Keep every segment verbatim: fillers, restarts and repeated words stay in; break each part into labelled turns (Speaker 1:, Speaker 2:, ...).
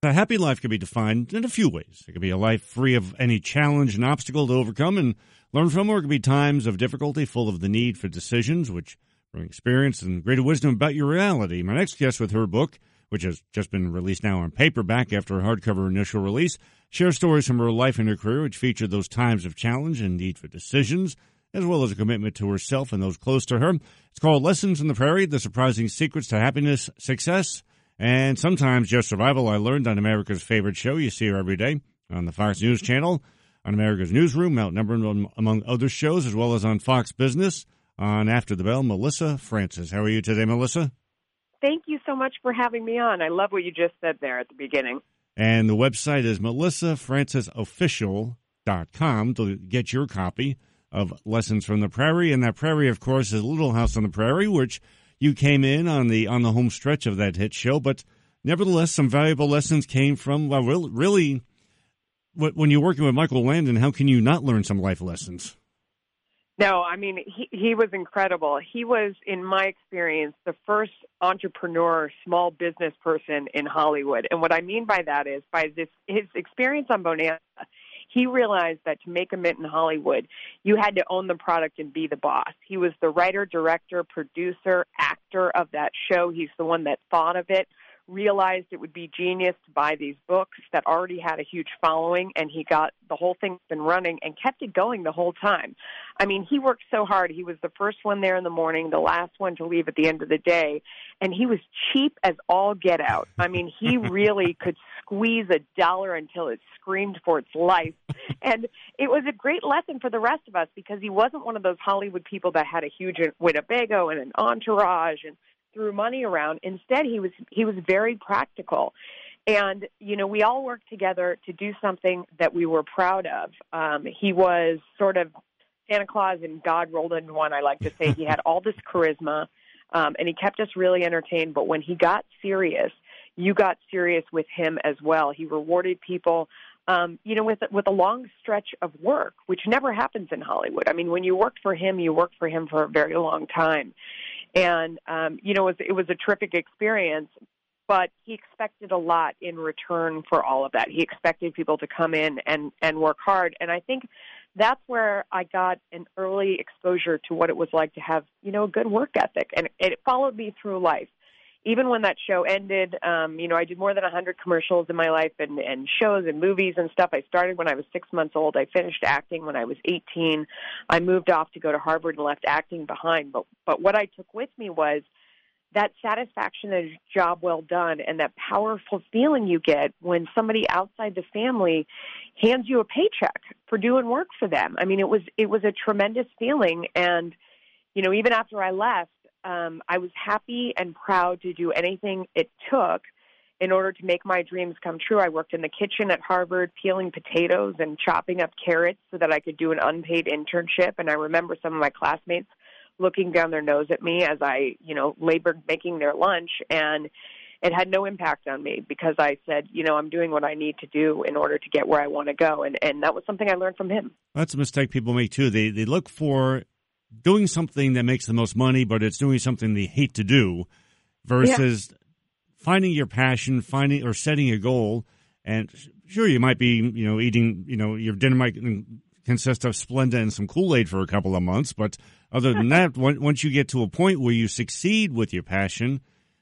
Speaker 1: A happy life can be defined in a few ways. It can be a life free of any challenge and obstacle to overcome and learn from, or it can be times of difficulty full of the need for decisions, which bring experience and greater wisdom about your reality. My next guest, with her book, which has just been released now on paperback after a hardcover initial release, shares stories from her life and her career, which feature those times of challenge and need for decisions, as well as a commitment to herself and those close to her. It's called Lessons from the Prairie, The Surprising Secrets to Happiness, Success, and sometimes just survival. I learned on America's favorite show. You see her every day on the Fox News Channel, on America's Newsroom, outnumbered among other shows, as well as on Fox Business, on After the Bell. Melissa Francis. How are you today, Melissa?
Speaker 2: Thank you so much for having me on. I love what you just said there at the beginning.
Speaker 1: And the website is melissa francis official dot com to get your copy of Lessons from the Prairie. And that prairie, of course, is Little House on the Prairie, which you came in on the on the home stretch of that hit show, but nevertheless, some valuable lessons came from, well, really, when you're working with Michael Landon, how can you not learn some life lessons?
Speaker 2: No, I mean, he, he was incredible. He was, in my experience, the first entrepreneur, small business person in Hollywood. And what I mean by that is, by this his experience on Bonanza, he realized that to make a mint in Hollywood, you had to own the product and be the boss. He was the writer, director, producer, actor of that show. He's the one that thought of it, realized it would be genius to buy these books that already had a huge following, and he got the whole thing up and running and kept it going the whole time. I mean, he worked so hard. He was the first one there in the morning, the last one to leave at the end of the day, and he was cheap as all get out. I mean, he really could squeeze a dollar until it screamed for its life. And it was a great lesson for the rest of us because he wasn't one of those Hollywood people that had a huge Winnebago and an entourage and threw money around. Instead, he was he was very practical. And, you know, we all worked together to do something that we were proud of. Um, he was sort of Santa Claus and God rolled into one, I like to say. He had all this charisma, um, and he kept us really entertained. But when he got serious, you got serious with him as well. He rewarded people, um, you know, with with a long stretch of work, which never happens in Hollywood. I mean, when you worked for him, you worked for him for a very long time. And, um, you know, it was, it was a terrific experience, but he expected a lot in return for all of that. He expected people to come in and, and work hard. And I think that's where I got an early exposure to what it was like to have, you know, a good work ethic. And it followed me through life. Even when that show ended, um, you know, I did more than one hundred commercials in my life and, and shows and movies and stuff. I started when I was six months old. I finished acting when I was eighteen. I moved off to go to Harvard and left acting behind. But, but what I took with me was that satisfaction of a job well done and that powerful feeling you get when somebody outside the family hands you a paycheck for doing work for them. I mean, it was it was a tremendous feeling. And, you know, even after I left, Um, I was happy and proud to do anything it took in order to make my dreams come true. I worked in the kitchen at Harvard, peeling potatoes and chopping up carrots so that I could do an unpaid internship. And I remember some of my classmates looking down their nose at me as I, you know, labored making their lunch. And it had no impact on me because I said, you know, I'm doing what I need to do in order to get where I want to go. And, and that was something I learned from him.
Speaker 1: That's a mistake people make, too. They, they look for doing something that makes the most money, but it's doing something they hate to do versus yeah. finding your passion, finding or setting a goal. And sure, you might be, you know, eating, you know, your dinner might consist of Splenda and some Kool-Aid for a couple of months. But other than that, once you get to a point where you succeed with your passion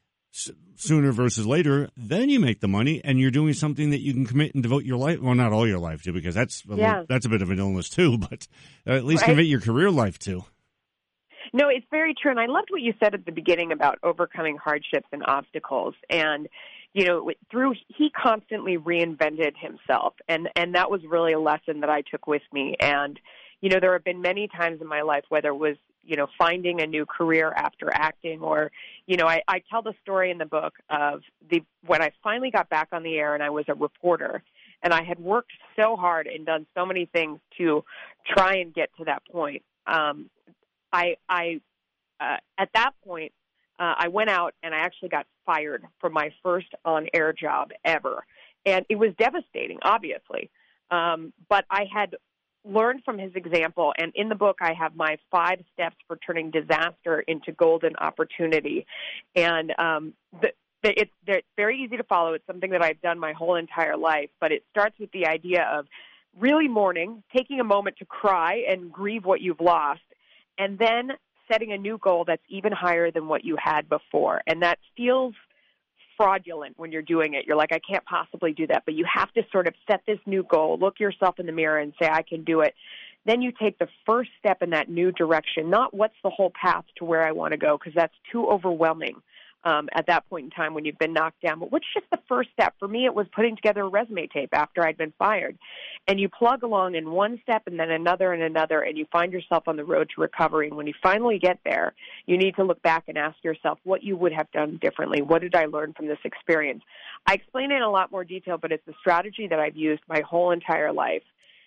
Speaker 1: sooner versus later, then you make the money and you're doing something that you can commit and devote your life. Well, not all your life to, because that's, a yeah. little, that's a bit of an illness too, but at least right. commit your career life to.
Speaker 2: No, it's very true, and I loved what you said at the beginning about overcoming hardships and obstacles. And, you know, through he constantly reinvented himself, and, and that was really a lesson that I took with me. And, you know, there have been many times in my life, whether it was, you know, finding a new career after acting or, you know, I, I tell the story in the book of the when I finally got back on the air and I was a reporter, and I had worked so hard and done so many things to try and get to that point. Um, I, I uh, at that point, uh, I went out and I actually got fired from my first on-air job ever. And it was devastating, obviously. Um, but I had learned from his example, and in the book I have my five steps for turning disaster into golden opportunity. And um, the, it's they're very easy to follow. It's something that I've done my whole entire life, but it starts with the idea of really mourning, taking a moment to cry and grieve what you've lost, and then setting a new goal that's even higher than what you had before. And that feels fraudulent when you're doing it. You're like, I can't possibly do that. But you have to sort of set this new goal, look yourself in the mirror and say, I can do it. Then you take the first step in that new direction, not what's the whole path to where I want to go, because that's too overwhelming um, at that point in time when you've been knocked down. But what's just the first step? For me, it was putting together a resume tape after I'd been fired. And you plug along in one step and then another and another, and you find yourself on the road to recovery. And when you finally get there, you need to look back and ask yourself what you would have done differently. What did I learn from this experience? I explain it in a lot more detail, but it's a strategy that I've used my whole entire life.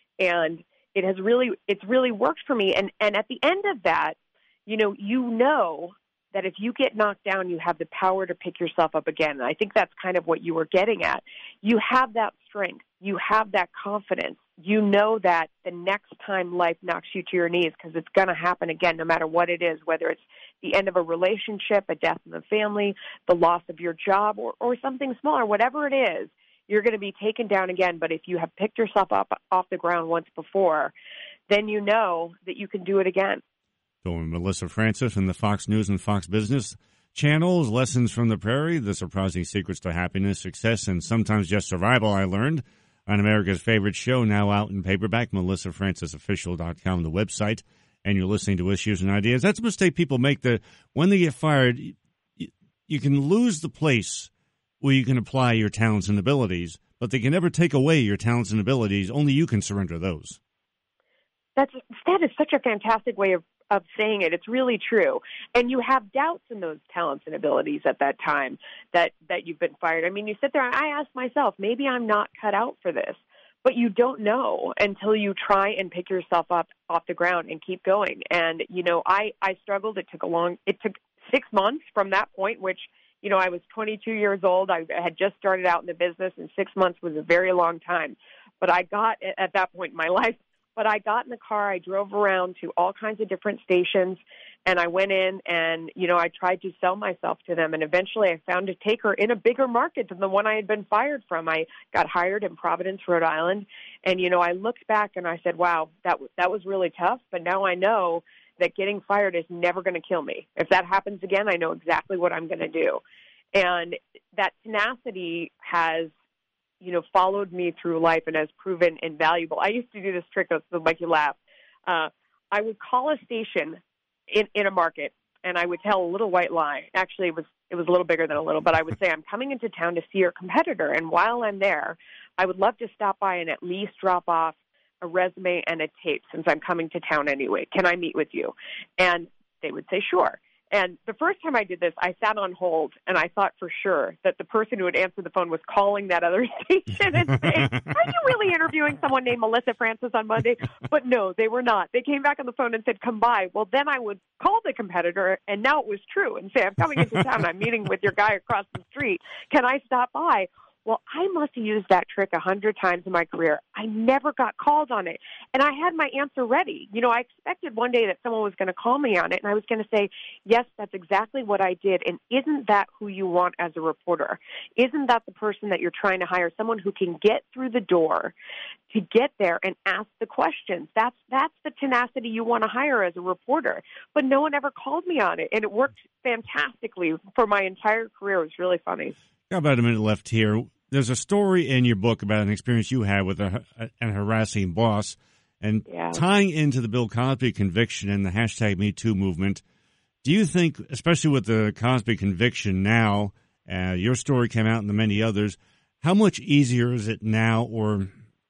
Speaker 2: And it has really, it's really worked for me. And, and at the end of that, you know, you know that if you get knocked down, you have the power to pick yourself up again. And I think that's kind of what you were getting at. You have that strength. You have that confidence. You know that the next time life knocks you to your knees, because it's going to happen again, no matter what it is, whether it's the end of a relationship, a death in the family, the loss of your job, or, or something smaller, whatever it is, you're going to be taken down again. But if you have picked yourself up off the ground once before, then you know that you can do it again.
Speaker 1: So Melissa Francis from the Fox News and Fox Business channels, Lessons from the Prairie, The Surprising Secrets to Happiness, Success, and Sometimes Just Survival, I learned, on America's favorite show, now out in paperback, melissa francis official dot com, the website, and you're listening to Issues and Ideas. That's a mistake people make, that when they get fired, you, you can lose the place where you can apply your talents and abilities, but they can never take away your talents and abilities. Only you can surrender those.
Speaker 2: That's, that is such a fantastic way of of saying it. It's really true. And you have doubts in those talents and abilities at that time that, that you've been fired. I mean, you sit there and I ask myself, maybe I'm not cut out for this, but you don't know until you try and pick yourself up off the ground and keep going. And, you know, I, I struggled. It took a long, it took six months from that point, which, you know, I was twenty-two years old. I had just started out in the business, and six months was a very long time. But I got, at that point in my life, But I got in the car, I drove around to all kinds of different stations, and I went in and, you know, I tried to sell myself to them. And eventually I found a taker in a bigger market than the one I had been fired from. I got hired in Providence, Rhode Island. And, you know, I looked back and I said, wow, that, that was really tough. But now I know that getting fired is never going to kill me. If that happens again, I know exactly what I'm going to do. And that tenacity has, you know, followed me through life and has proven invaluable. I used to do this trick that would make you laugh. Uh, I would call a station in, in a market, and I would tell a little white lie. Actually, it was it was a little bigger than a little, but I would say, I'm coming into town to see your competitor, and while I'm there, I would love to stop by and at least drop off a resume and a tape since I'm coming to town anyway. Can I meet with you? And they would say, sure. And the first time I did this, I sat on hold, and I thought for sure that the person who would answer the phone was calling that other station and saying, are you really interviewing someone named Melissa Francis on Monday? But no, they were not. They came back on the phone and said, come by. Well, then I would call the competitor, and now it was true, and say, I'm coming into town. I'm meeting with your guy across the street. Can I stop by? Well, I must have used that trick a hundred times in my career. I never got called on it. And I had my answer ready. You know, I expected one day that someone was going to call me on it, and I was going to say, yes, that's exactly what I did. And isn't that who you want as a reporter? Isn't that the person that you're trying to hire, someone who can get through the door to get there and ask the questions? That's that's the tenacity you want to hire as a reporter. But no one ever called me on it, and it worked fantastically for my entire career. It was really funny.
Speaker 1: Got about a minute left here. There's a story in your book about an experience you had with a, a, an harassing boss, and
Speaker 2: yeah.
Speaker 1: tying into the Bill Cosby conviction and the hashtag Me Too movement. Do you think, especially with the Cosby conviction now, uh, your story came out and the many others, how much easier is it now, or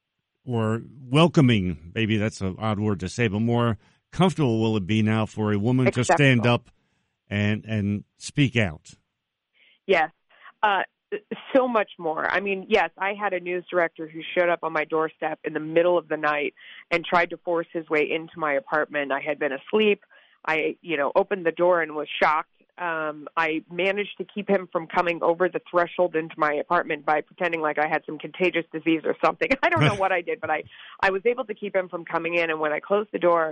Speaker 1: or welcoming, maybe that's an odd word to say, but more comfortable will it be now for a woman
Speaker 2: Acceptable.
Speaker 1: to stand up and and speak out?
Speaker 2: Yes. Uh, so much more. I mean, yes, I had a news director who showed up on my doorstep in the middle of the night and tried to force his way into my apartment. I had been asleep. I, you know, opened the door and was shocked. Um, I managed to keep him from coming over the threshold into my apartment by pretending like I had some contagious disease or something. I don't know what I did, but I, I was able to keep him from coming in. And when I closed the door,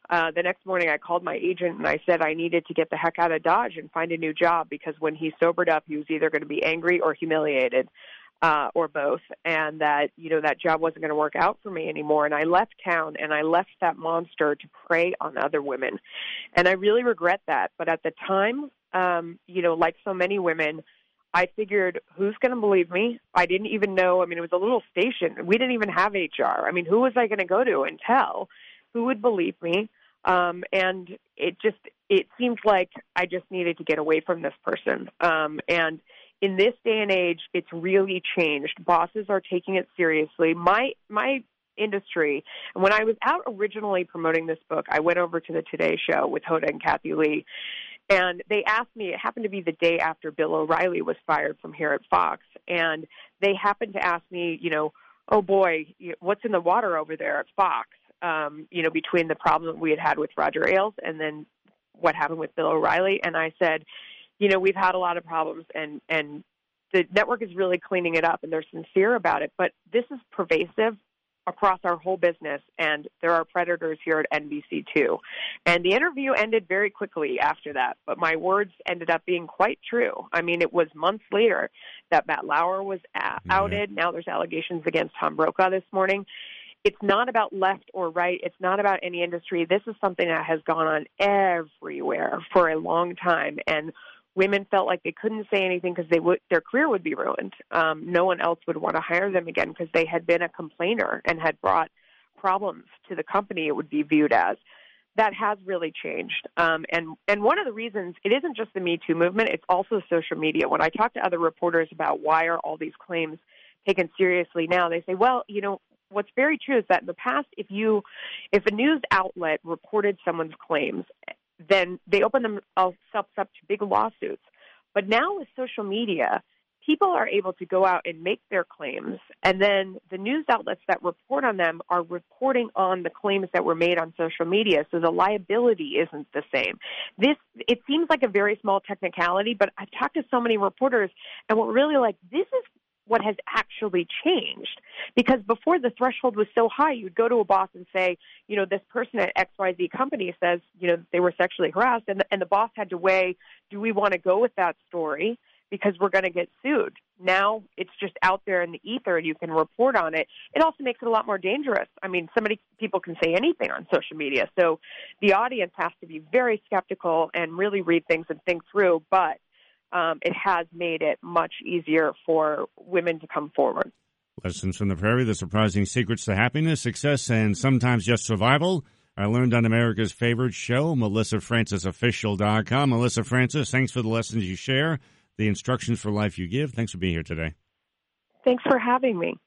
Speaker 2: Uh, the next morning, I called my agent and I said I needed to get the heck out of Dodge and find a new job because when he sobered up, he was either going to be angry or humiliated, uh, or both, and that, you know, that job wasn't going to work out for me anymore. And I left town and I left that monster to prey on other women. And I really regret that. But at the time, um, you know, like so many women, I figured, who's going to believe me? I didn't even know. I mean, it was a little station. We didn't even have H R. I mean, who was I going to go to and tell? Who would believe me? Um, and it just, it seemed like I just needed to get away from this person. Um, and in this day and age, it's really changed. Bosses are taking it seriously. My, my industry, and when I was out originally promoting this book, I went over to the Today Show with Hoda and Kathy Lee, and they asked me, it happened to be the day after Bill O'Reilly was fired from here at Fox, and they happened to ask me, you know, oh boy, what's in the water over there at Fox? Um, you know, between the problem we had had with Roger Ailes and then what happened with Bill O'Reilly. And I said, you know, we've had a lot of problems and, and the network is really cleaning it up and they're sincere about it. But this is pervasive across our whole business, and there are predators here at N B C too. And the interview ended very quickly after that, but my words ended up being quite true. I mean, it was months later that Matt Lauer was a- outed. Now there's allegations against Tom Brokaw this morning. It's not about left or right. It's not about any industry. This is something that has gone on everywhere for a long time, and women felt like they couldn't say anything because they would, their career would be ruined. Um, no one else would want to hire them again because they had been a complainer and had brought problems to the company, it would be viewed as. That has really changed. Um, and, and one of the reasons, it isn't just the Me Too movement, it's also social media. When I talk to other reporters about why are all these claims taken seriously now, they say, well, you know, what's very true is that in the past, if you, if a news outlet reported someone's claims, then they open themselves up to big lawsuits. But now with social media, people are able to go out and make their claims, and then the news outlets that report on them are reporting on the claims that were made on social media, so the liability isn't the same. This, it seems like a very small technicality, but I've talked to so many reporters, and we're really like, this is what has actually changed. Because before the threshold was so high, you'd go to a boss and say, you know, this person at X Y Z company says, you know, they were sexually harassed, and the, and the boss had to weigh, do we want to go with that story because we're going to get sued? Now it's just out there in the ether and you can report on it. It also makes it a lot more dangerous. I mean, somebody, people can say anything on social media. So the audience has to be very skeptical and really read things and think through, but Um, it has made it much easier for women to come forward.
Speaker 1: Lessons from the Prairie, the surprising secrets to happiness, success, and sometimes just survival. I learned on America's favorite show, Melissa Francis Official dot com. Melissa Francis, thanks for the lessons you share, the instructions for life you give. Thanks for being here today.
Speaker 2: Thanks for having me.